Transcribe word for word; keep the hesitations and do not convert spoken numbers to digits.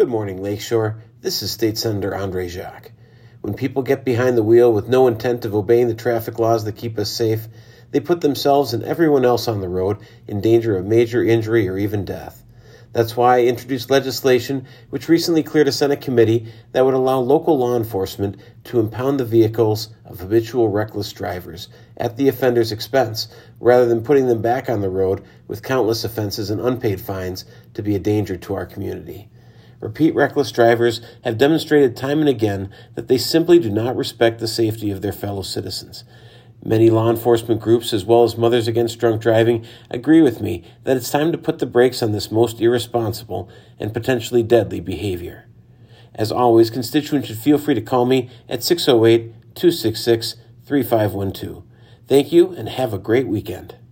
Good morning, Lakeshore. This is State Senator Andre Jacques. When people get behind the wheel with no intent of obeying the traffic laws that keep us safe, they put themselves and everyone else on the road in danger of major injury or even death. That's why I introduced legislation which recently cleared a Senate committee that would allow local law enforcement to impound the vehicles of habitual reckless drivers at the offender's expense, rather than putting them back on the road with countless offenses and unpaid fines to be a danger to our community. Repeat reckless drivers have demonstrated time and again that they simply do not respect the safety of their fellow citizens. Many law enforcement groups, as well as Mothers Against Drunk Driving, agree with me that it's time to put the brakes on this most irresponsible and potentially deadly behavior. As always, constituents should feel free to call me at six oh eight, two six six, three five one two. Thank you, and have a great weekend.